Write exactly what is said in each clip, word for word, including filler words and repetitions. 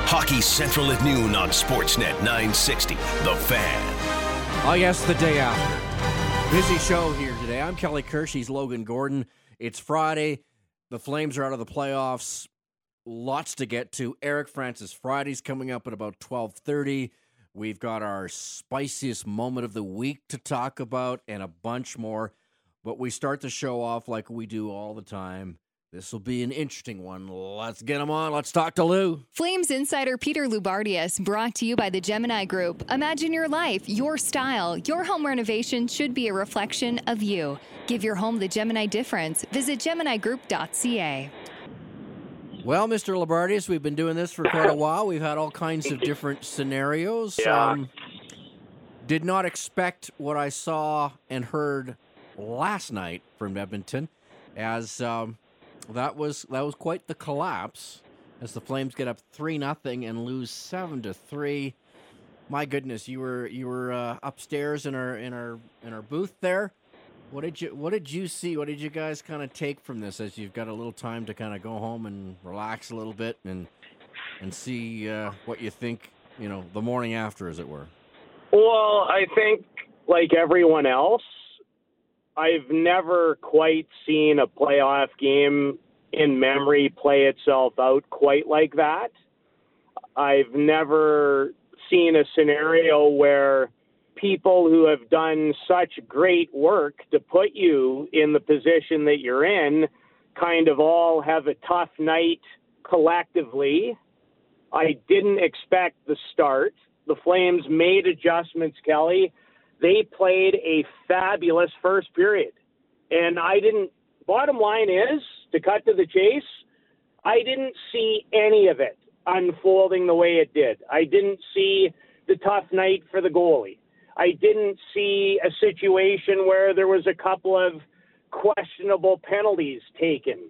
Hockey Central at noon on Sportsnet nine sixty, The Fan. Oh, yes, the day after. Busy show here today. I'm Kelly Kirsch. He's Logan Gordon. It's Friday. The Flames are out of the playoffs. Lots to get to. Eric Francis Friday's coming up at about twelve thirty. We've got our spiciest moment of the week to talk about and a bunch more. But we start the show off like we do all the time. This will be an interesting one. Let's get him on. Let's talk to Lou. Flames insider Peter Loubardias, brought to you by the Gemini Group. Imagine your life, your style. Your home renovation should be a reflection of you. Give your home the Gemini difference. Visit gemini group dot c a. Well, Mister Loubardias, we've been doing this for quite a while. We've had all kinds of different scenarios. Yeah. Um, did not expect what I saw and heard last night from Edmonton, as um, that was that was quite the collapse as the Flames get up three nothing and lose seven to three. My goodness, you were you were uh, upstairs in our in our in our booth there. What did you What did you see? What did you guys kind of take from this as you've got a little time to kind of go home and relax a little bit and and see uh, what you think? You know, the morning after, as it were. Well, I think like everyone else, I've never quite seen a playoff game in memory play itself out quite like that. I've never seen a scenario where people who have done such great work to put you in the position that you're in kind of all have a tough night collectively. I didn't expect the start. The Flames made adjustments, Kelly. They played a fabulous first period. And I didn't, bottom line is, to cut to the chase, I didn't see any of it unfolding the way it did. I didn't see the tough night for the goalie. I didn't see a situation where there was a couple of questionable penalties taken.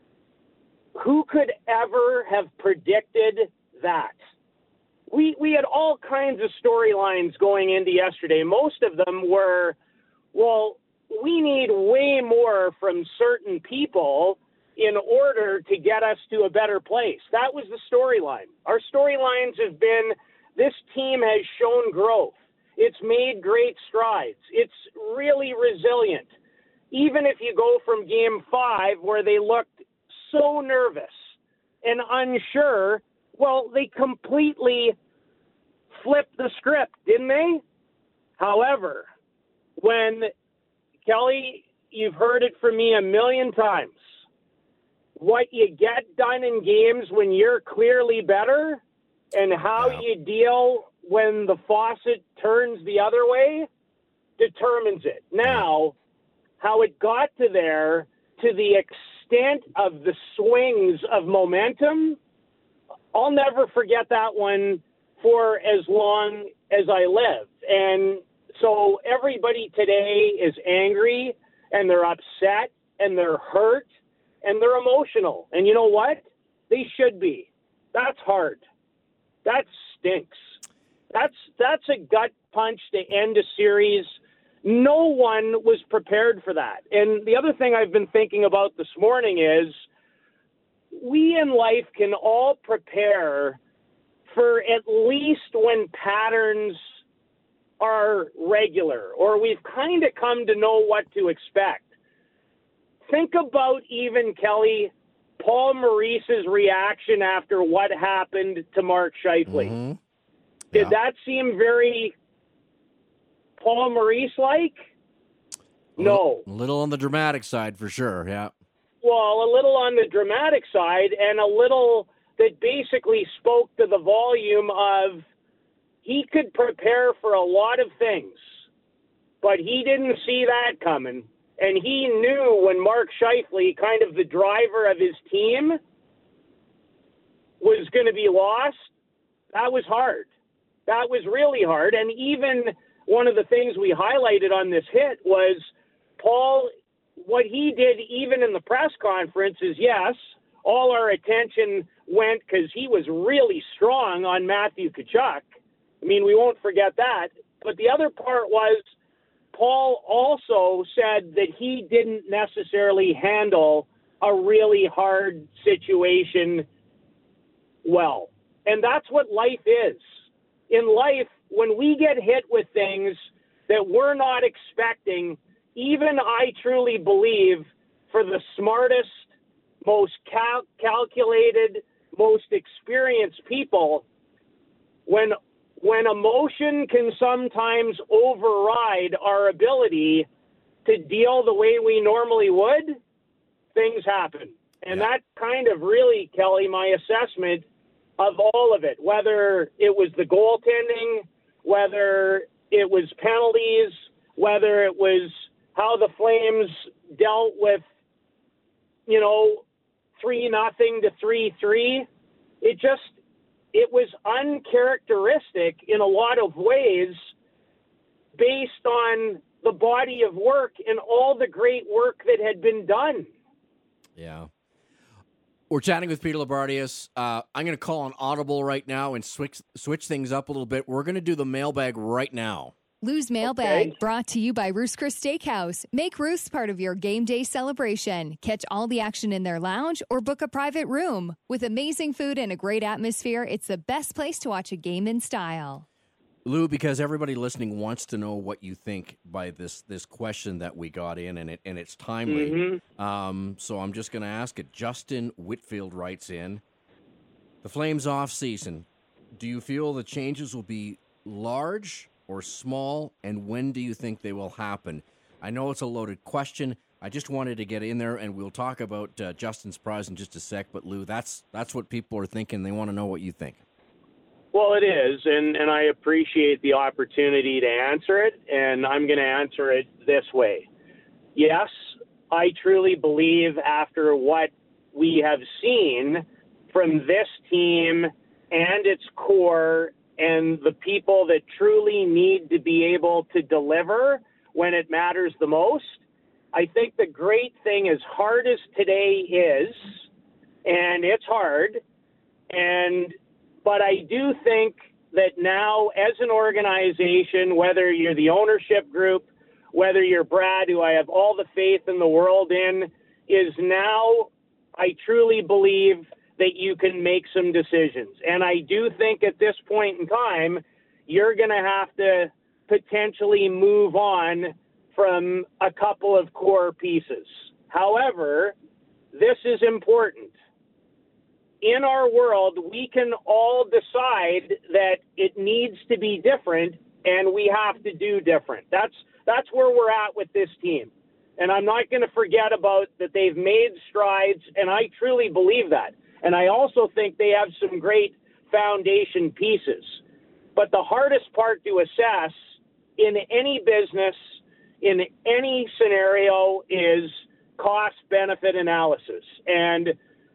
Who could ever have predicted that? We we had all kinds of storylines going into yesterday. Most of them were, well, we need way more from certain people in order to get us to a better place. That was the storyline. Our storylines have been, this team has shown growth. It's made great strides. It's really resilient. Even if you go from game five where they looked so nervous and unsure, well, they completely flipped the script, didn't they? However, when, Kelly, you've heard it from me a million times, what you get done in games when you're clearly better and how Yeah. you deal when the faucet turns the other way determines it. Now, how it got to there, to the extent of the swings of momentum, I'll never forget that one for as long as I live. And so everybody today is angry and they're upset and they're hurt and they're emotional. And you know what? They should be. That's hard. That stinks. That's that's a gut punch to end a series. No one was prepared for that. And the other thing I've been thinking about this morning is we in life can all prepare for at least when patterns are regular or we've kind of come to know what to expect. Think about even, Kelly, Paul Maurice's reaction after what happened to Mark Scheifele. Mm-hmm. Did Yeah. that seem very Paul Maurice-like? No. A little on the dramatic side for sure, yeah. Well, a little on the dramatic side and a little that basically spoke to the volume of he could prepare for a lot of things, but he didn't see that coming. And he knew when Mark Scheifele, kind of the driver of his team, was going to be lost. That was hard. That was really hard. And even one of the things we highlighted on this hit was Paul, what he did even in the press conference is, yes, all our attention went because he was really strong on Matthew Tkachuk. I mean, we won't forget that. But the other part was Paul also said that he didn't necessarily handle a really hard situation well. And that's what life is. In life, when we get hit with things that we're not expecting, even I truly believe for the smartest, most cal- calculated, most experienced people, when when emotion can sometimes override our ability to deal the way we normally would, things happen. And Yeah. that kind of really, Kelly, my assessment of all of it, whether it was the goaltending, whether it was penalties, whether it was how the Flames dealt with, you know, three nothing to three three, it just, it was uncharacteristic in a lot of ways based on the body of work and all the great work that had been done. Yeah. We're chatting with Peter Loubardias. Uh, I'm going to call on Audible right now and switch switch things up a little bit. We're going to do the mailbag right now. Lou's Mailbag, Okay. brought to you by Ruth's Chris Steakhouse. Make Ruth's part of your game day celebration. Catch all the action in their lounge or book a private room. With amazing food and a great atmosphere, it's the best place to watch a game in style. Lou, because everybody listening wants to know what you think by this this question that we got in, and it and it's timely. Mm-hmm. Um, so I'm just going to ask it. Justin Whitfield writes in, the Flames off season, do you feel the changes will be large or small, and when do you think they will happen? I know it's a loaded question. I just wanted to get in there, and we'll talk about uh, Justin's prize in just a sec. But, Lou, that's that's what people are thinking. They want to know what you think. Well, it is, and, and I appreciate the opportunity to answer it, and I'm going to answer it this way. Yes, I truly believe after what we have seen from this team and its core and the people that truly need to be able to deliver when it matters the most, I think the great thing, as hard as today is, and it's hard, and but I do think that now as an organization, whether you're the ownership group, whether you're Brad, who I have all the faith in the world in, is now I truly believe that you can make some decisions. And I do think at this point in time, you're going to have to potentially move on from a couple of core pieces. However, this is important. In our world, we can all decide that it needs to be different, and we have to do different. That's that's where we're at with this team. And I'm not going to forget about that they've made strides, and I truly believe that. And I also think they have some great foundation pieces. But the hardest part to assess in any business, in any scenario, is cost-benefit analysis. And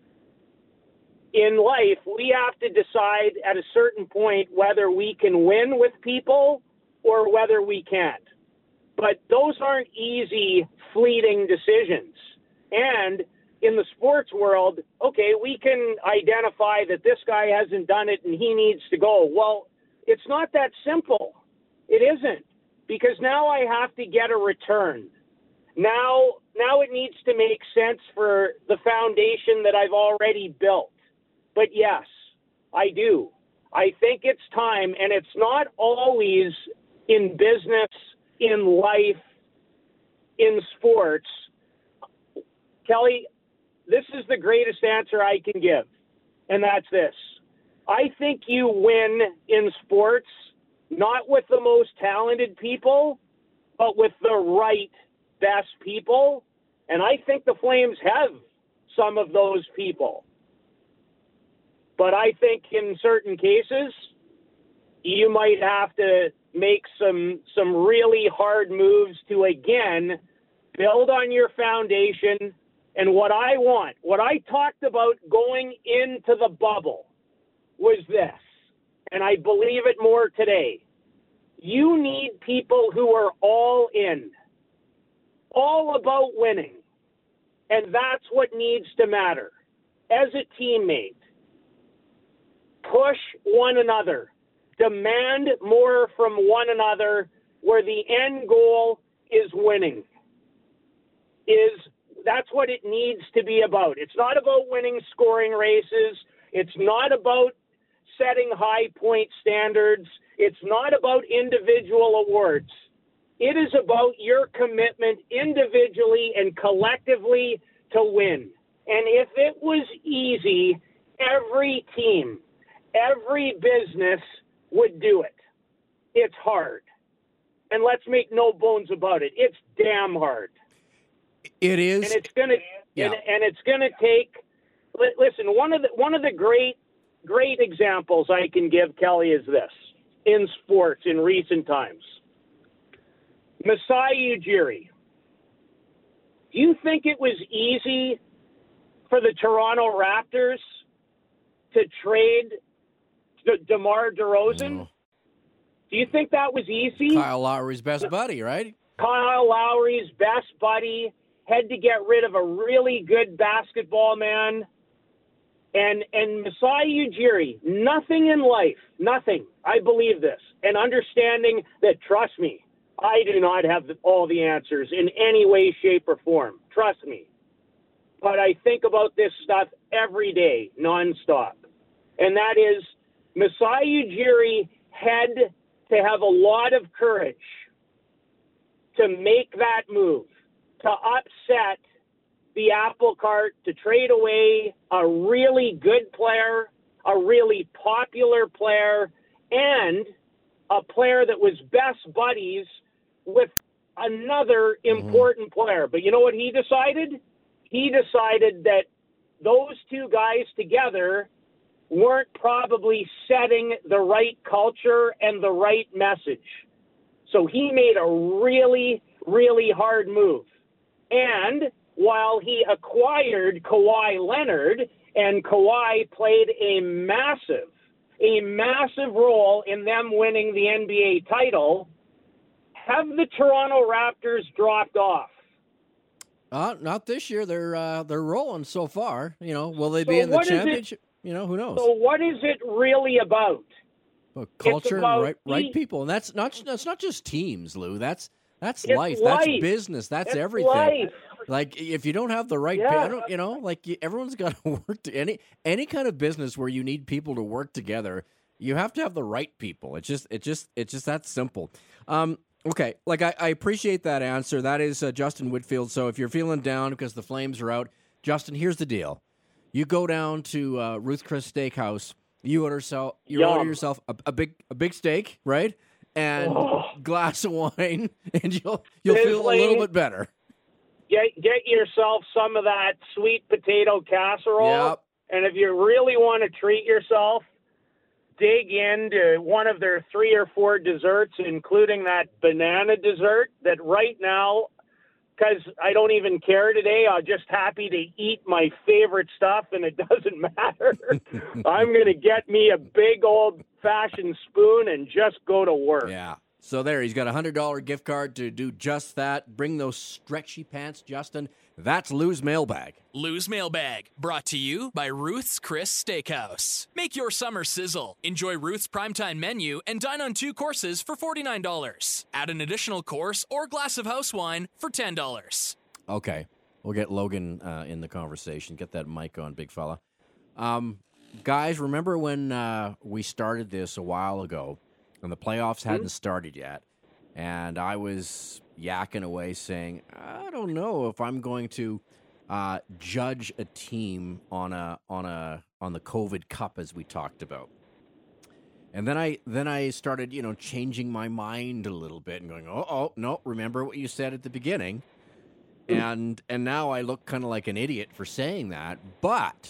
in life, we have to decide at a certain point whether we can win with people or whether we can't. But those aren't easy, fleeting decisions. And in the sports world, okay, we can identify that this guy hasn't done it and he needs to go. Well, it's not that simple. It isn't, because now I have to get a return. Now, now it needs to make sense for the foundation that I've already built. But yes, I do. I think it's time, and it's not always in business, in life, in sports. Kelly, this is the greatest answer I can give, and that's this. I think you win in sports not with the most talented people, but with the right best people, and I think the Flames have some of those people. But I think in certain cases, you might have to make some some really hard moves to, again, build on your foundation. And what I want, what I talked about going into the bubble was this, and I believe it more today. You need people who are all in, all about winning. And that's what needs to matter. As a teammate, push one another. Demand more from one another, where the end goal is winning. Is that's what it needs to be about. It's not about winning scoring races. It's not about setting high point standards. It's not about individual awards. It is about your commitment individually and collectively to win. And if it was easy, every team, every business would do it. It's hard. And let's make no bones about it. It's damn hard. It is. And it's going to yeah. and, and it's going to take listen, one of the one of the great great examples I can give, Kelly, is this in sports in recent times. Masai Ujiri. Do you think it was easy for the Toronto Raptors to trade De- DeMar DeRozan? No. Do you think that was easy? Kyle Lowry's best buddy, right? Kyle Lowry's best buddy had to get rid of a really good basketball man. And and Masai Ujiri, nothing in life, nothing, I believe this, and understanding that, trust me, I do not have all the answers in any way, shape, or form. Trust me. But I think about this stuff every day, nonstop. And that is, Masai Ujiri had to have a lot of courage to make that move, to upset the apple cart, to trade away a really good player, a really popular player, and a player that was best buddies with another important mm-hmm. player. But you know what he decided? He decided that those two guys together weren't probably setting the right culture and the right message. So he made a really, really hard move. And while he acquired Kawhi Leonard, and Kawhi played a massive, a massive role in them winning the N B A title, have the Toronto Raptors dropped off? Uh, not this year. They're uh, they're rolling so far. You know, will they so be in the It, championship? You know, who knows? So what is it really about? Well, culture about and right, right e- people, and that's not that's not just teams, Lou. That's that's it's life. life. That's business. That's it's everything. Life. Like if you don't have the right, yeah. I don't, you know, like everyone's got to work. To, any any kind of business where you need people to work together, you have to have the right people. It's just it just it's just that simple. Um, Okay, like I, I appreciate that answer. That is uh, Justin Whitfield. So if you're feeling down because the Flames are out, Justin, here's the deal: you go down to uh, Ruth Chris Steakhouse. You order yourself, you Yum. order yourself a, a big a big steak, right, and oh. glass of wine, and you'll you'll feel a little bit better. Get get yourself some of that sweet potato casserole, yep. and if you really want to treat yourself, dig into one of their three or four desserts, including that banana dessert that right now, because I don't even care today, I'm just happy to eat my favorite stuff, and it doesn't matter. I'm going to get me a big old-fashioned spoon and just go to work. Yeah. So there, he's got a one hundred dollars gift card to do just that. Bring those stretchy pants, Justin. That's Lou's Mailbag. Lou's Mailbag, brought to you by Ruth's Chris Steakhouse. Make your summer sizzle. Enjoy Ruth's primetime menu and dine on two courses for forty-nine dollars. Add an additional course or glass of house wine for ten dollars. Okay, we'll get Logan uh, in the conversation. Get that mic on, big fella. Um, guys, remember when uh, we started this a while ago and the playoffs hadn't mm-hmm. started yet, and I was yakking away saying, I don't know if I'm going to uh, judge a team on a on a on the COVID Cup as we talked about. And then I then I started, you know, changing my mind a little bit and going, oh, oh no, remember what you said at the beginning. And and now I look kind of like an idiot for saying that, but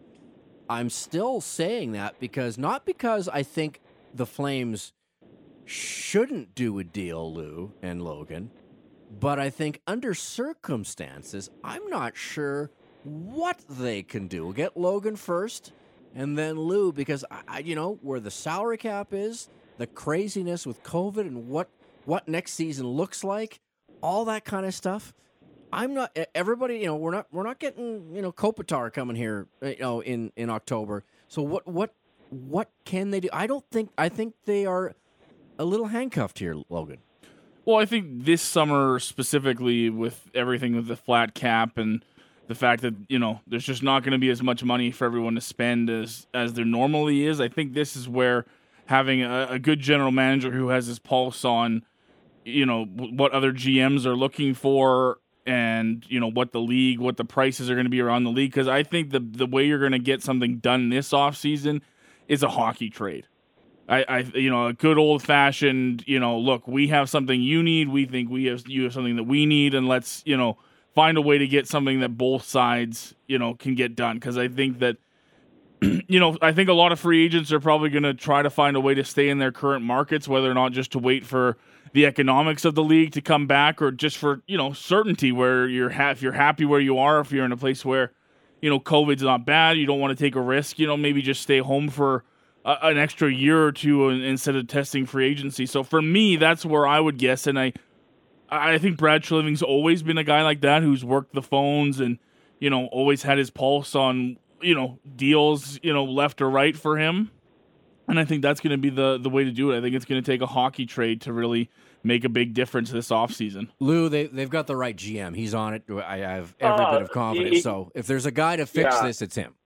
I'm still saying that because not because I think the Flames shouldn't do a deal, Lou and Logan, but I think under circumstances, I'm not sure what they can do. We'll get Logan first and then Lou, because, I, I, you know, where the salary cap is, the craziness with COVID and what, what next season looks like, all that kind of stuff. I'm not, everybody, you know, we're not, we're not getting, you know, Kopitar coming here, you know, in, in October. So what, what, what can they do? I don't think, I think they are a little handcuffed here, Logan. Well, I think this summer specifically with everything with the flat cap and the fact that, you know, there's just not going to be as much money for everyone to spend as, as there normally is. I think this is where having a, a good general manager who has his pulse on, you know, what other G Ms are looking for and, you know, what the league, what the prices are going to be around the league. Because I think the the way you're going to get something done this offseason is a hockey trade. I, I, you know, a good old fashioned, you know, look, we have something you need. We think we have, you have something that we need. And let's, you know, find a way to get something that both sides, you know, can get done. Because I think that, you know, I think a lot of free agents are probably going to try to find a way to stay in their current markets, whether or not just to wait for the economics of the league to come back or just for, you know, certainty where you're ha- if you're happy where you are, if you're in a place where, you know, COVID's not bad, you don't want to take a risk, you know, maybe just stay home for a- an extra year or two instead of testing free agency. So for me, that's where I would guess. And I, I think Brad Treliving's always been a guy like that who's worked the phones and, you know, always had his pulse on, you know, deals, you know, left or right for him. And I think that's going to be the, the way to do it. I think it's going to take a hockey trade to really make a big difference this offseason. Lou, they, they've got the right G M. He's on it. I have every uh, bit of confidence. he, so if there's a guy to fix yeah, this, it's him.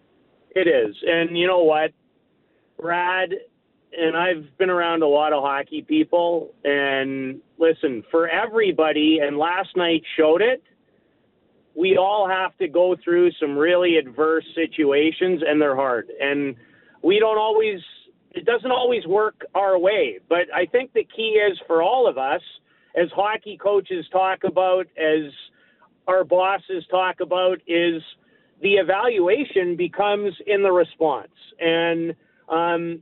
It is. And you know what? Brad, and I've been around a lot of hockey people, and listen, for everybody, and last night showed it, we all have to go through some really adverse situations, and they're hard. And we don't always, it doesn't always work our way. But I think the key is for all of us, as hockey coaches talk about, as our bosses talk about, is the evaluation becomes in the response. And um,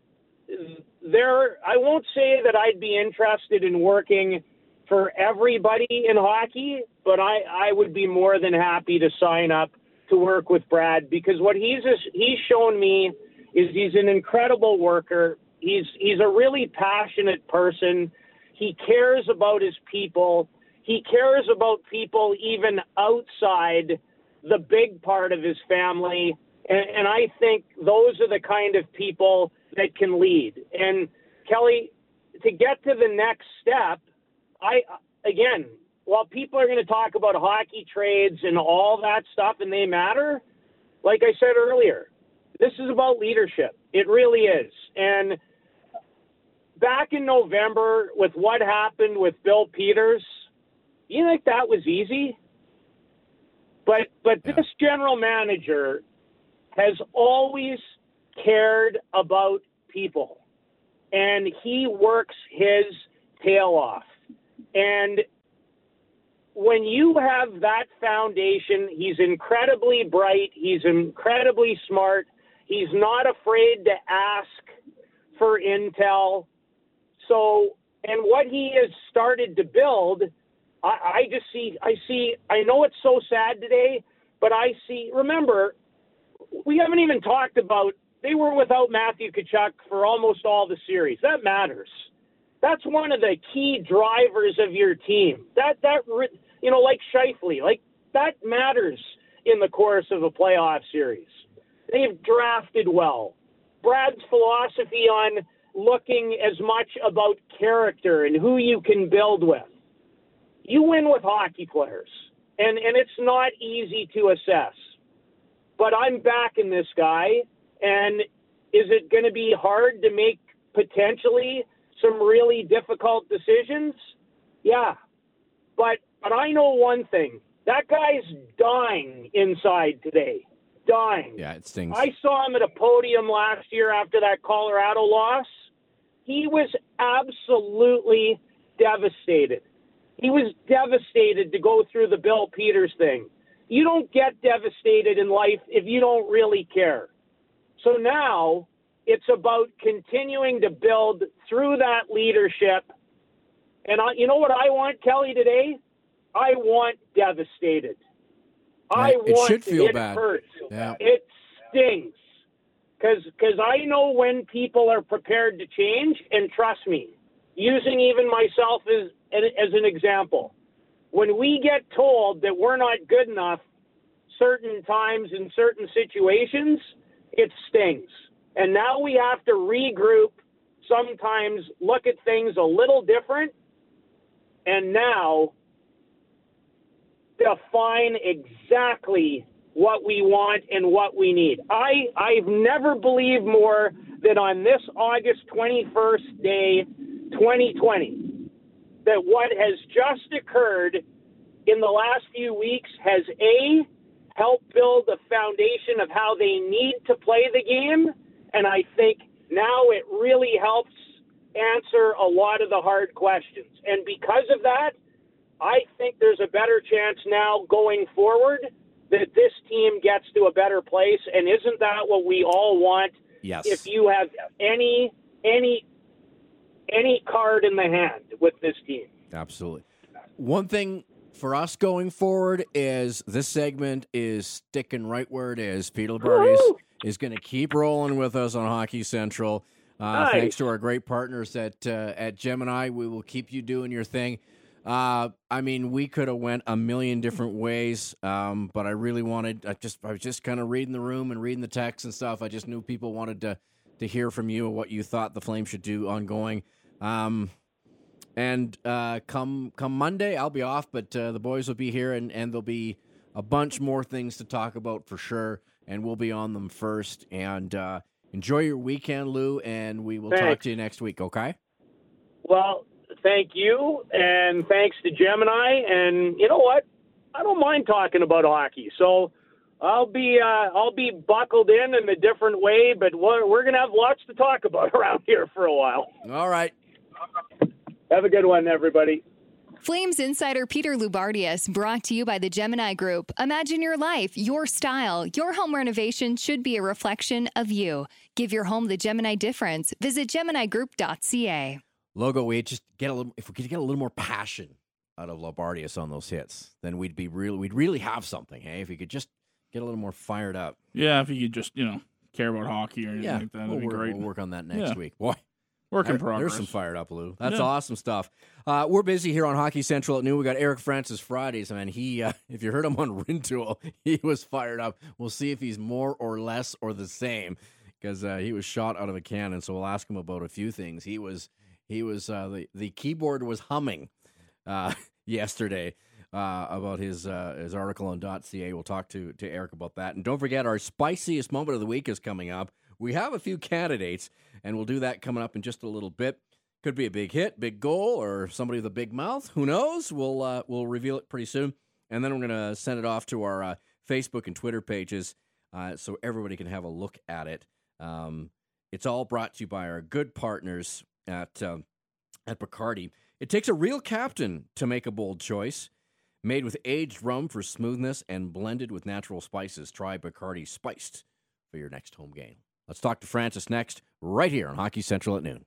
there, I won't say that I'd be interested in working for everybody in hockey, but I, I would be more than happy to sign up to work with Brad, because what he's he's shown me is he's an incredible worker. He's he's a really passionate person. He cares about his people. He cares about people even outside the big part of his family. And, and I think those are the kind of people that can lead. And Kelly, to get to the next step, I, again, while people are going to talk about hockey trades and all that stuff, and they matter, like I said earlier, this is about leadership. It really is. And back in November, with what happened with Bill Peters, you think that was easy? But but Yeah. this general manager has always cared about people, and he works his tail off. And when you have that foundation, he's incredibly bright, he's incredibly smart, he's not afraid to ask for intel. So, and what he has started to build, I, I just see, I see, I know it's so sad today, but I see, remember, we haven't even talked about, they were without Matthew Tkachuk for almost all the series. That matters. That's one of the key drivers of your team. That, that, you know, like Scheifele, like that matters in the course of a playoff series. They've drafted well. Brad's philosophy on looking as much about character and who you can build with. You win with hockey players, and, and it's not easy to assess. But I'm backing this guy, and is it going to be hard to make potentially some really difficult decisions? Yeah. But but I know one thing. That guy's dying inside today. Dying. Yeah, it stings. I saw him at a podium last year after that Colorado loss. He was absolutely devastated. He was devastated to go through the Bill Peters thing. You don't get devastated in life if you don't really care. So now it's about continuing to build through that leadership. And I, you know what I want, Kelly, today? I want devastated. I Right. It want should feel it bad. hurts. Yeah. It stings. Because I know when people are prepared to change, and trust me, using even myself as, as an example, when we get told that we're not good enough certain times in certain situations, it stings. And now we have to regroup, sometimes look at things a little different. And now define exactly what we want and what we need. I, I've never believed more than on this August twenty-first day, twenty twenty, that what has just occurred in the last few weeks has, A, helped build the foundation of how they need to play the game, and I think now it really helps answer a lot of the hard questions. And because of that, I think there's a better chance now going forward that this team gets to a better place. And isn't that what we all want? Yes. If you have any any any card in the hand with this team. Absolutely. One thing for us going forward is this segment is sticking right where it is. Peter Loubardias is going to keep rolling with us on Hockey Central. Uh, nice. Thanks to our great partners at uh, at Gemini, we will keep you doing your thing. Uh, I mean, we could have went a million different ways, um, but I really wanted. I just I was just kind of reading the room and reading the text and stuff. I just knew people wanted to to hear from you what you thought the Flames should do ongoing. Um, and uh, come come Monday, I'll be off, but uh, the boys will be here, and, and there'll be a bunch more things to talk about for sure, and we'll be on them first. And uh, enjoy your weekend, Lou, and we will Thanks. talk to you next week, okay? Well, thank you, and thanks to Gemini. And you know what? I don't mind talking about hockey, so I'll be uh, I'll be buckled in in a different way. But we're, we're gonna have lots to talk about around here for a while. All right. Have a good one, everybody. Flames insider Peter Loubardias, brought to you by the Gemini Group. Imagine your life, your style. Your home renovation should be a reflection of you. Give your home the Gemini difference. Visit gemini group dot c a. Logo, we just get a little. If we could get a little more passion out of Loubardias on those hits, then we'd be real. We'd really have something. Hey, if we could just get a little more fired up. Yeah, if you could just, you know, care about hockey or anything Yeah, like that, that'd we'll be work, great. we'll work on that next Yeah. week. Boy, Work in there- progress. there's some fired up, Lou. That's Yeah. awesome stuff. Uh, we're busy here on Hockey Central at noon. We got Eric Francis Fridays, man. He, uh, if you heard him on Rintoul, he was fired up. We'll see if he's more or less or the same, because uh, he was shot out of a cannon. So we'll ask him about a few things. He was, he was, uh, the the keyboard was humming uh, yesterday. Uh, about his uh, his article on .ca. We'll talk to, to Eric about that. And don't forget, our spiciest moment of the week is coming up. We have a few candidates, and we'll do that coming up in just a little bit. Could be a big hit, big goal, or somebody with a big mouth. Who knows? We'll uh, we'll reveal it pretty soon. And then we're going to send it off to our uh, Facebook and Twitter pages uh, so everybody can have a look at it. Um, it's all brought to you by our good partners at, um, at Bacardi. It takes a real captain to make a bold choice. Made with aged rum for smoothness and blended with natural spices. Try Bacardi Spiced for your next home game. Let's talk to Francis next, right here on Hockey Central at noon.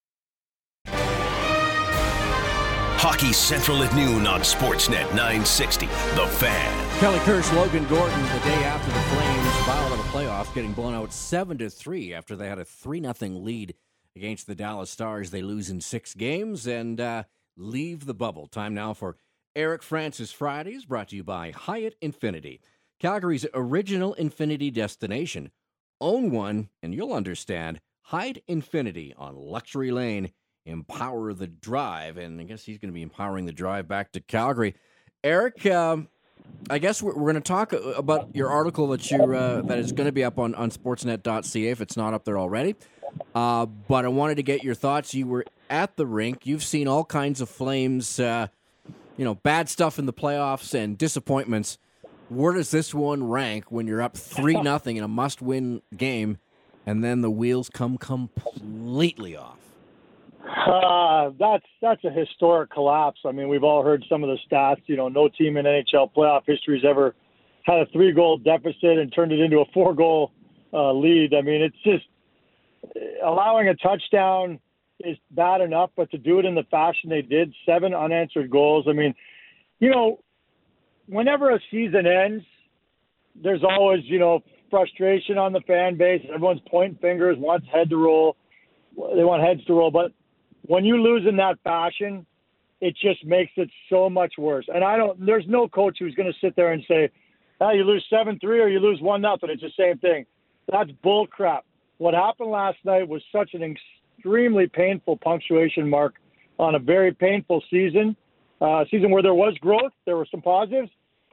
Hockey Central at noon on Sportsnet nine sixty. The Fan. Kelly Kirsch, Logan Gordon, the day after the Flames fouled out of the playoffs, getting blown out seven to three after they had a three nothing lead against the Dallas Stars. They lose in six games and uh, leave the bubble. Time now for Eric Francis Fridays, brought to you by Hyatt Infinity, Calgary's original Infinity destination. Own one, and you'll understand. Hyatt Infinity on Luxury Lane. Empower the drive, and I guess he's going to be empowering the drive back to Calgary. Eric, um, I guess we're, we're going to talk about your article that you uh, that is going to be up on, on sportsnet dot c a if it's not up there already. Uh, but I wanted to get your thoughts. You were at the rink. You've seen all kinds of Flames. Uh, You know, bad stuff in the playoffs and disappointments. Where does this one rank when you're up three nothing in a must-win game, and then the wheels come completely off? Uh, that's that's a historic collapse. I mean, we've all heard some of the stats. You know, no team in N H L playoff history has ever had a three-goal deficit and turned it into a four-goal uh, lead. I mean, it's just allowing a touchdown is bad enough, but to do it in the fashion they did, seven unanswered goals. I mean, you know, whenever a season ends, there's always, you know, frustration on the fan base. Everyone's pointing fingers, wants head to roll. They want heads to roll. But when you lose in that fashion, it just makes it so much worse. And I don't, there's no coach who's going to sit there and say, oh, you lose seven three or you lose one nothing. It's the same thing. That's bull crap. What happened last night was such an extremely painful punctuation mark on a very painful season, uh, season where there was growth, there were some positives,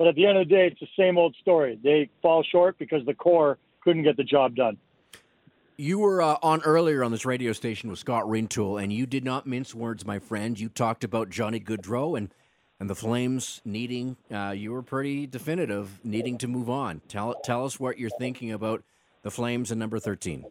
But at the end of the day, it's the same old story. They fall short because the core couldn't get the job done. You were uh, on earlier on this radio station with Scott Rintoul, and you did not mince words, my friend. You talked about Johnny Gaudreau and, and the Flames needing, uh, you were pretty definitive, needing to move on. Tell tell us what you're thinking about the Flames and number thirteen.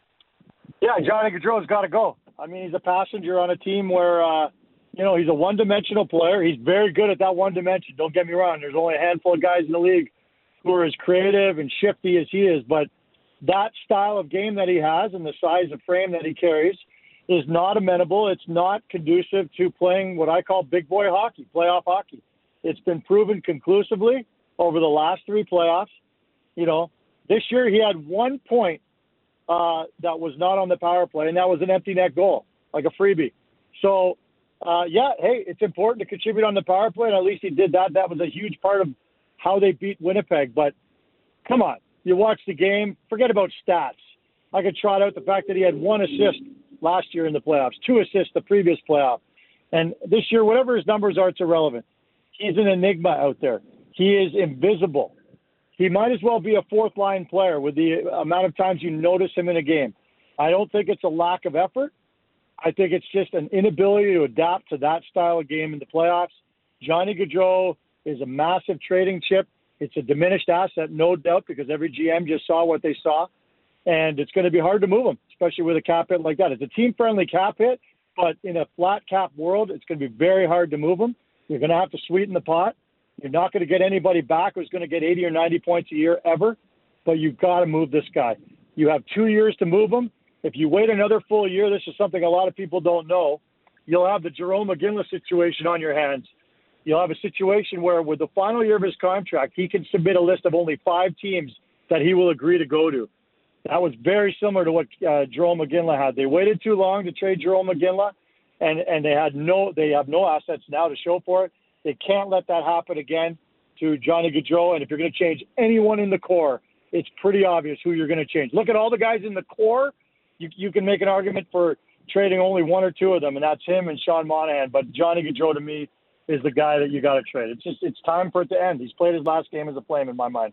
Yeah, Johnny Gaudreau's got to go. I mean, he's a passenger on a team where, uh, you know, he's a one-dimensional player. He's very good at that one dimension. Don't get me wrong. There's only a handful of guys in the league who are as creative and shifty as he is, but that style of game that he has and the size of frame that he carries is not amenable. It's not conducive to playing what I call big boy hockey, playoff hockey. It's been proven conclusively over the last three playoffs. You know, this year he had one point uh, that was not on the power play, and that was an empty net goal, like a freebie. So, uh, yeah, hey, it's important to contribute on the power play, and at least he did that. That was a huge part of how they beat Winnipeg. But come on. You watch the game, forget about stats. I could trot out the fact that he had one assist last year in the playoffs, two assists the previous playoff. And this year, whatever his numbers are, it's irrelevant. He's an enigma out there. He is invisible. He might as well be a fourth-line player with the amount of times you notice him in a game. I don't think it's a lack of effort. I think it's just an inability to adapt to that style of game in the playoffs. Johnny Gaudreau is a massive trading chip. It's a diminished asset, no doubt, because every G M just saw what they saw. And it's going to be hard to move him, especially with a cap hit like that. It's a team-friendly cap hit, but in a flat cap world, it's going to be very hard to move him. You're going to have to sweeten the pot. You're not going to get anybody back who's going to get eighty or ninety points a year ever, but you've got to move this guy. You have two years to move him. If you wait another full year, this is something a lot of people don't know, you'll have the Jarome Iginla situation on your hands. You'll have a situation where with the final year of his contract, he can submit a list of only five teams that he will agree to go to. That was very similar to what uh, Jarome Iginla had. They waited too long to trade Jarome Iginla, and, and they had no they have no assets now to show for it. They can't let that happen again to Johnny Gaudreau. And if you're going to change anyone in the core, it's pretty obvious who you're going to change. Look at all the guys in the core. You, you can make an argument for trading only one or two of them, and that's him and Sean Monahan. But Johnny Gaudreau, to me, is the guy that you got to trade. It's just it's time for it to end. He's played his last game as a Flame in my mind.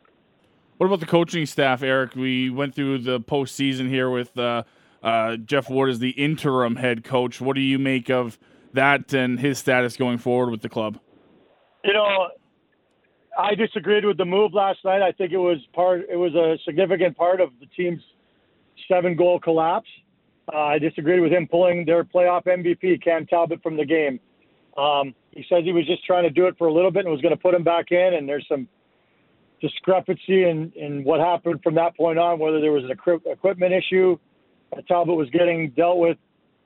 What about the coaching staff, Eric? We went through the postseason here with uh, uh, Jeff Ward as the interim head coach. What do you make of that and his status going forward with the club? You know, I disagreed with the move last night. I think it was part. It was a significant part of the team's seven-goal collapse. Uh, I disagreed with him pulling their playoff M V P, Cam Talbot, from the game. Um, he says he was just trying to do it for a little bit and was going to put him back in, and there's some discrepancy in, in what happened from that point on, whether there was an equi- equipment issue that Talbot was getting dealt with,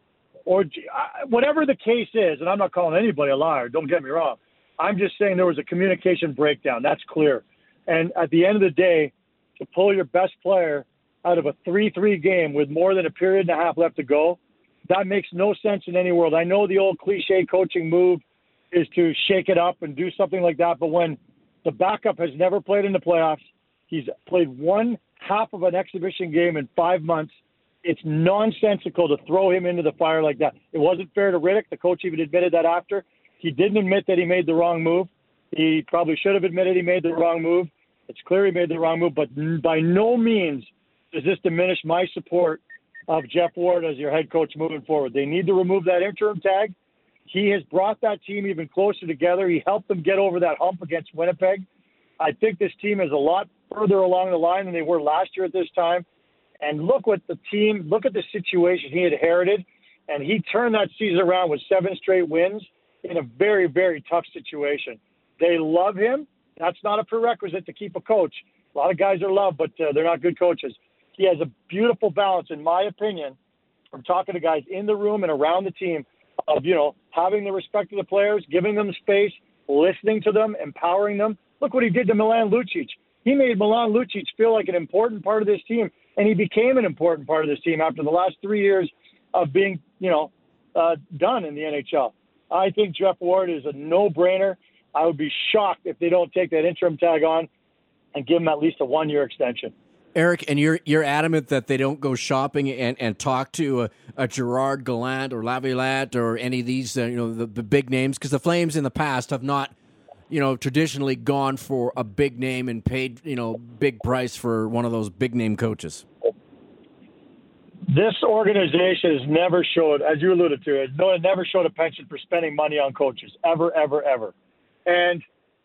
or uh, whatever the case is, and I'm not calling anybody a liar, don't get me wrong. I'm just saying there was a communication breakdown. That's clear. And at the end of the day, to pull your best player out of a three three game with more than a period and a half left to go, that makes no sense in any world. I know the old cliche coaching move is to shake it up and do something like that, but when the backup has never played in the playoffs, he's played one half of an exhibition game in five months, it's nonsensical to throw him into the fire like that. It wasn't fair to Riddick. The coach even admitted that after. He didn't admit that he made the wrong move. He probably should have admitted he made the wrong move. It's clear he made the wrong move, but by no means does this diminish my support of Jeff Ward as your head coach moving forward. They need to remove that interim tag. He has brought that team even closer together. He helped them get over that hump against Winnipeg. I think this team is a lot further along the line than they were last year at this time. And look what the team, look at the situation he inherited. And he turned that season around with seven straight wins in a very, very tough situation. They love him. That's not a prerequisite to keep a coach. A lot of guys are loved, but uh, they're not good coaches. He has a beautiful balance, in my opinion, from talking to guys in the room and around the team of, you know, having the respect of the players, giving them space, listening to them, empowering them. Look what he did to Milan Lucic. He made Milan Lucic feel like an important part of this team, and he became an important part of this team after the last three years of being, you know, uh, done in the N H L. I think Jeff Ward is a no-brainer. I would be shocked if they don't take that interim tag on and give him at least a one-year extension. Eric, and you're you're adamant that they don't go shopping and, and talk to a, a Gerard Gallant or Laviolette or any of these, uh, you know, the, the big names, because the Flames in the past have not you know, traditionally gone for a big name and paid, you know, big price for one of those big name coaches? This organization has never showed, as you alluded to, it no, it never showed a penchant for spending money on coaches, ever, ever, ever. And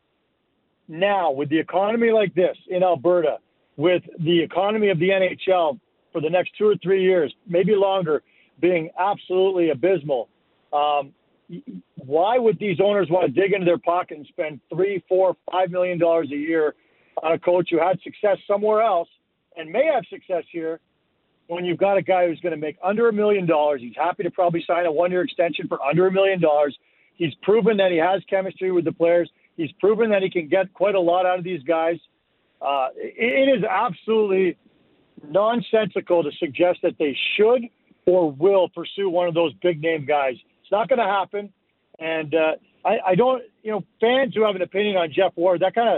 now, with the economy like this in Alberta, with the economy of the N H L for the next two or three years, maybe longer, being absolutely abysmal, um, why would these owners want to dig into their pocket and spend three, four, five million dollars a year on a coach who had success somewhere else and may have success here when you've got a guy who's going to make under a million dollars? He's happy to probably sign a one-year extension for under a million dollars. He's proven that he has chemistry with the players. He's proven that he can get quite a lot out of these guys. Uh, it, it is absolutely nonsensical to suggest that they should or will pursue one of those big-name guys. It's not going to happen. And uh, I, I don't, you know, fans who have an opinion on Jeff Ward, that kind of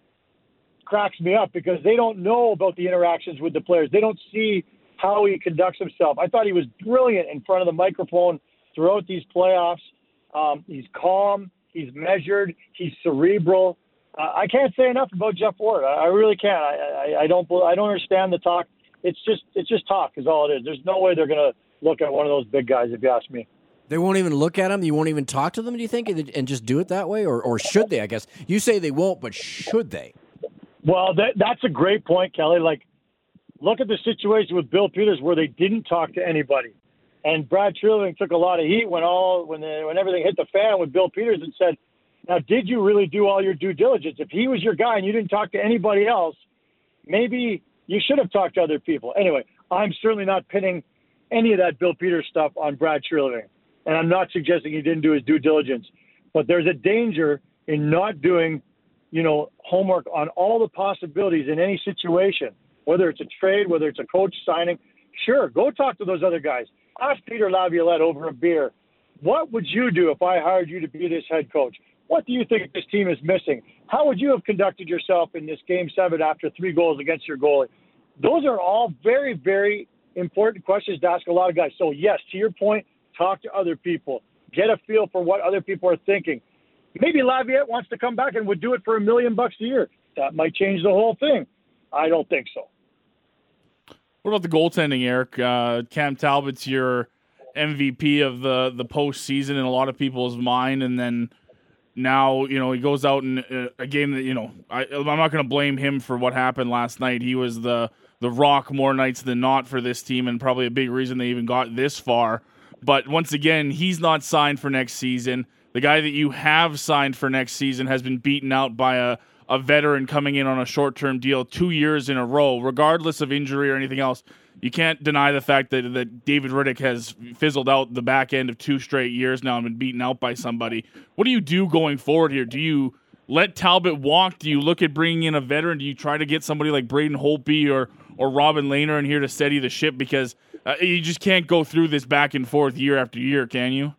cracks me up because they don't know about the interactions with the players. They don't see how he conducts himself. I thought he was brilliant in front of the microphone throughout these playoffs. Um, he's calm. He's measured. He's cerebral. Uh, I can't say enough about Jeff Ward. I, I really can't. I, I, I don't. I don't understand the talk. It's just. It's just talk, is all it is. There's no way they're going to look at one of those big guys, if you ask me. They won't even look at them? You won't even talk to them, do you think, and just do it that way? Or, or should they, I guess? You say they won't, but should they? Well, that, that's a great point, Kelly. Like, look at the situation with Bill Peters where they didn't talk to anybody. And Brad Treliving took a lot of heat when all when the, when everything hit the fan with Bill Peters and said, now, did you really do all your due diligence? If he was your guy and you didn't talk to anybody else, maybe you should have talked to other people. Anyway, I'm certainly not pinning any of that Bill Peters stuff on Brad Treliving. And I'm not suggesting he didn't do his due diligence. But there's a danger in not doing, you know, homework on all the possibilities in any situation, whether it's a trade, whether it's a coach signing. Sure, go talk to those other guys. Ask Peter Laviolette over a beer, what would you do if I hired you to be this head coach? What do you think this team is missing? How would you have conducted yourself in this game seven after three goals against your goalie? Those are all very, very important questions to ask a lot of guys. So, yes, to your point, talk to other people. Get a feel for what other people are thinking. Maybe Laviolette wants to come back and would do it for a million bucks a year. That might change the whole thing. I don't think so. What about the goaltending, Eric? Uh, Cam Talbot's your M V P of the, the postseason in a lot of people's mind, and then now, you know, he goes out in a, a game that, you know, I, I'm not going to blame him for what happened last night. He was the, the rock more nights than not for this team and probably a big reason they even got this far. But once again, he's not signed for next season. The guy that you have signed for next season has been beaten out by a, a veteran coming in on a short-term deal two years in a row, regardless of injury or anything else. You can't deny the fact that, that David Rittich has fizzled out the back end of two straight years now and been beaten out by somebody. What do you do going forward here? Do you let Talbot walk? Do you look at bringing in a veteran? Do you try to get somebody like Braden Holtby or, or Robin Lehner in here to steady the ship? Because uh, you just can't go through this back and forth year after year, can you?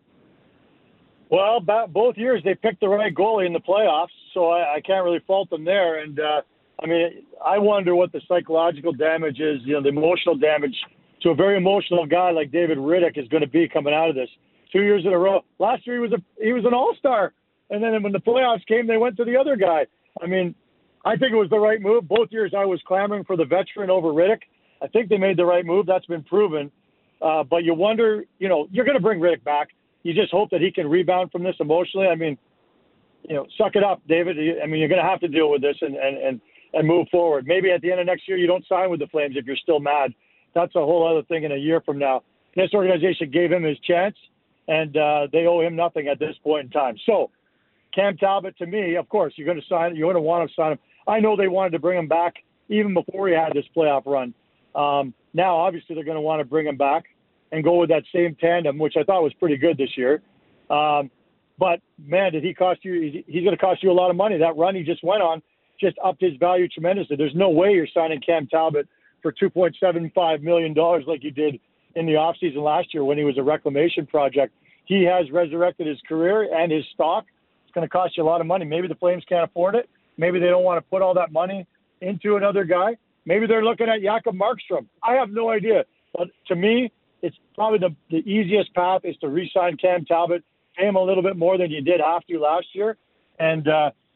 Well, both years they picked the right goalie in the playoffs, so I, I can't really fault them there. And, uh, I mean, I wonder what the psychological damage is, you know, the emotional damage to a very emotional guy like David Rittich is going to be coming out of this. Two years in a row. Last year he was a he was an all-star, and then when the playoffs came, they went to the other guy. I mean, I think it was the right move. Both years I was clamoring for the veteran over Rittich. I think they made the right move. That's been proven. Uh, but you wonder, you know, you're going to bring Rittich back. You just hope that he can rebound from this emotionally. I mean, you know, suck it up, David. I mean, you're going to have to deal with this and, and, and, and move forward. Maybe at the end of next year you don't sign with the Flames if you're still mad. That's a whole other thing in a year from now. This organization gave him his chance, and uh, they owe him nothing at this point in time. So, Cam Talbot, to me, of course, you're going to sign. You're going to want to sign him. I know they wanted to bring him back even before he had this playoff run. Um, now, obviously, they're going to want to bring him back and go with that same tandem, which I thought was pretty good this year. Um, but, man, did he cost you – he's going to cost you a lot of money. That run he just went on just upped his value tremendously. There's no way you're signing Cam Talbot for two point seven five million dollars like you did in the offseason last year when he was a reclamation project. He has resurrected his career and his stock. It's going to cost you a lot of money. Maybe the Flames can't afford it. Maybe they don't want to put all that money into another guy. Maybe they're looking at Jakob Markstrom. I have no idea. But to me, it's probably the, the easiest path is to re-sign Cam Talbot, pay him a little bit more than you did have to last year, and uh,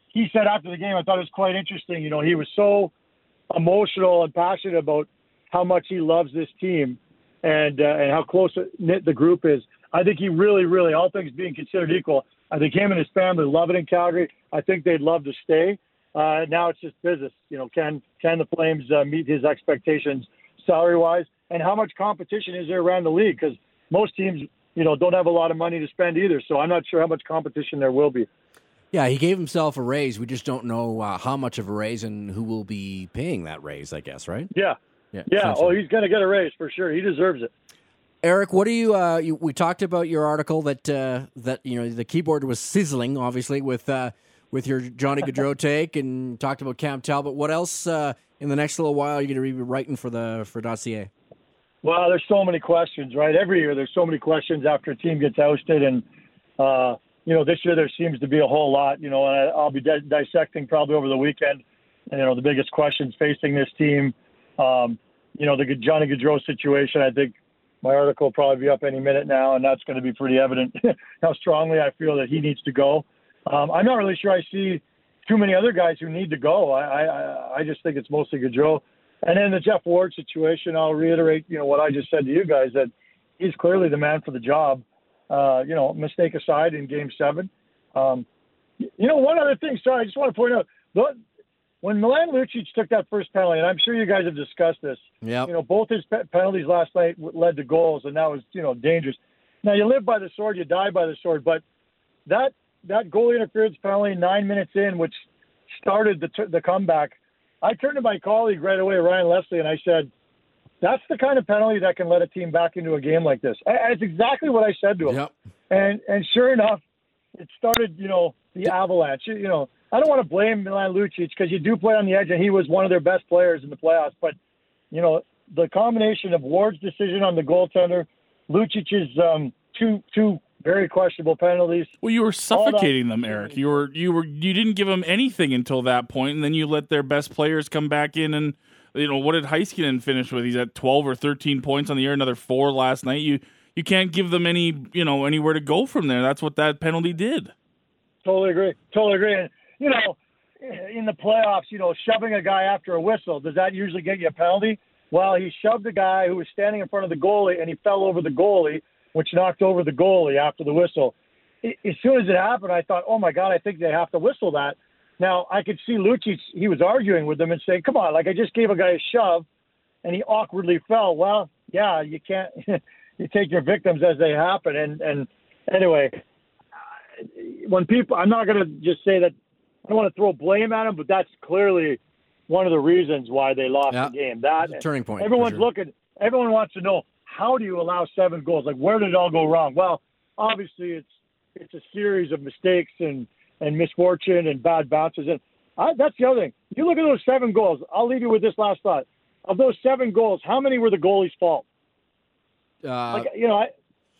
he said after the game, I thought it was quite interesting. You know, he was so emotional and passionate about how much he loves this team and uh, and how close knit the group is. I think he really, really, all things being considered equal, I think him and his family love it in Calgary. I think they'd love to stay. Uh, now it's just business. You know, can can the Flames uh, meet his expectations salary-wise? And how much competition is there around the league? Because most teams, you know, don't have a lot of money to spend either. So I'm not sure how much competition there will be. Yeah, he gave himself a raise. We just don't know uh, how much of a raise and who will be paying that raise, I guess, right? Yeah. Yeah. Yeah. Oh, he's going to get a raise for sure. He deserves it. Eric, what do you, uh, you? We talked about your article that uh, that you know the keyboard was sizzling, obviously with uh, with your Johnny Gaudreau take, and talked about Cam Talbot. What else uh, in the next little while are you going to be writing for the for .ca? Well, there's so many questions, right? Every year there's so many questions after a team gets ousted, and uh, you know this year there seems to be a whole lot. You know, and I, I'll be di- dissecting probably over the weekend. You know, the biggest questions facing this team. Um, you know, the Johnny Gaudreau situation. I think my article will probably be up any minute now, and that's going to be pretty evident how strongly I feel that he needs to go. Um, I'm not really sure I see too many other guys who need to go. I, I, I just think it's mostly Gaudreau. And then the Jeff Ward situation, I'll reiterate, you know, what I just said to you guys, that he's clearly the man for the job. Uh, you know, mistake aside in Game Seven. Um, you know, one other thing. Sorry, I just want to point out when Milan Lucic took that first penalty, and I'm sure you guys have discussed this. Yeah. You know, both his pe- penalties last night led to goals, and that was, you know, dangerous. Now you live by the sword, you die by the sword, but that that goalie interference penalty nine minutes in, which started the t- the comeback. I turned to my colleague right away, Ryan Leslie, and I said, that's the kind of penalty that can let a team back into a game like this. That's exactly what I said to him. Yep. And and sure enough, it started, you know, the avalanche. You know, I don't want to blame Milan Lucic because you do play on the edge, and he was one of their best players in the playoffs. But, you know, the combination of Ward's decision on the goaltender, Lucic's um, two two very questionable penalties. Well, you were suffocating them, Eric. You were you were you didn't give them anything until that point, and then you let their best players come back in. And you know what did Heiskanen finish with? He's at twelve or thirteen points on the year, another four last night. You you can't give them any you know anywhere to go from there. That's what that penalty did. Totally agree. Totally agree. And you know, in the playoffs, you know, shoving a guy after a whistle, does that usually get you a penalty? Well, he shoved a guy who was standing in front of the goalie, and he fell over the goalie, which knocked over the goalie after the whistle. As soon as it happened, I thought, oh, my God, I think they have to whistle that. Now, I could see Lucic, he was arguing with them and saying, come on, like I just gave a guy a shove, and he awkwardly fell. Well, yeah, you can't – you take your victims as they happen. And, and anyway, when people – I'm not going to just say that – I don't want to throw blame at them, but that's clearly one of the reasons why they lost yeah. the game. That a turning point. Everyone's sure. looking – everyone wants to know, how do you allow seven goals? Like, where did it all go wrong? Well, obviously it's it's a series of mistakes and, and misfortune and bad bounces. And I, that's the other thing. You look at those seven goals. I'll leave you with this last thought. Of those seven goals, how many were the goalie's fault? Uh, like, you know, I,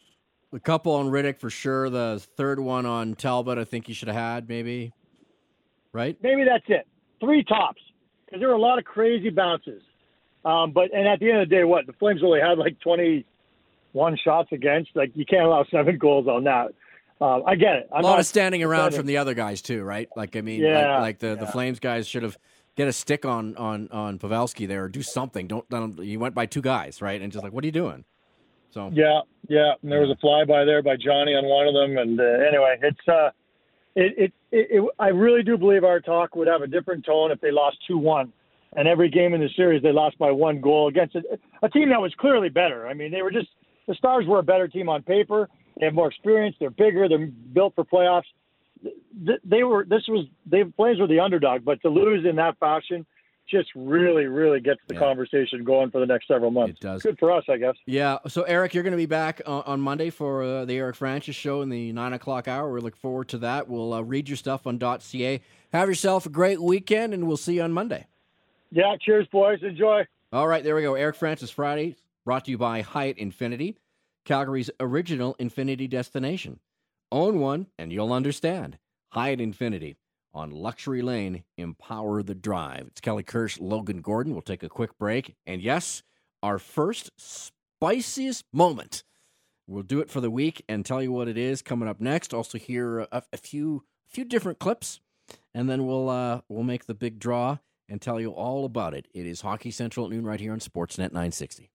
a couple on Riddick for sure. The third one on Talbot, I think he should have had maybe. Right? Maybe that's it. Three tops. Because there were a lot of crazy bounces. Um, but and at the end of the day, what? The Flames only had like twenty-one shots against. Like, you can't allow seven goals on that. Uh, I get it. I'm a lot not of standing around defending. from the other guys too, right? Like, I mean, Yeah, like, like the, yeah. the Flames guys should have get a stick on on on Pavelski there or do something. Don't, don't you went by two guys, right? And just like, what are you doing? So Yeah, yeah. And there was a flyby there by Johnny on one of them. And uh, anyway, it's uh, it, it, it, it. I really do believe our talk would have a different tone if they lost two one. And every game in the series, they lost by one goal against a, a team that was clearly better. I mean, they were just the Stars were a better team on paper. They have more experience. They're bigger. They're built for playoffs. They were. This was. They Flames were the underdog, but to lose in that fashion just really, really gets the yeah. conversation going for the next several months. It does. Good for us, I guess. Yeah. So Eric, you're going to be back on, on Monday for uh, the Eric Francis show in the nine o'clock hour. We look forward to that. We'll uh, read your stuff on .ca. Have yourself a great weekend, and we'll see you on Monday. Yeah. Cheers, boys. Enjoy. All right. There we go. Eric Francis Friday, brought to you by Hyatt Infinity, Calgary's original Infinity destination. Own one, and you'll understand. Hyatt Infinity on Luxury Lane. Empower the drive. It's Kelly Kirsch, Logan Gordon. We'll take a quick break. And yes, our first spiciest moment. We'll do it for the week and tell you what it is coming up next. Also hear a, a few, a few different clips and then we'll uh, we'll make the big draw and tell you all about it. It is Hockey Central at noon right here on Sportsnet nine sixty.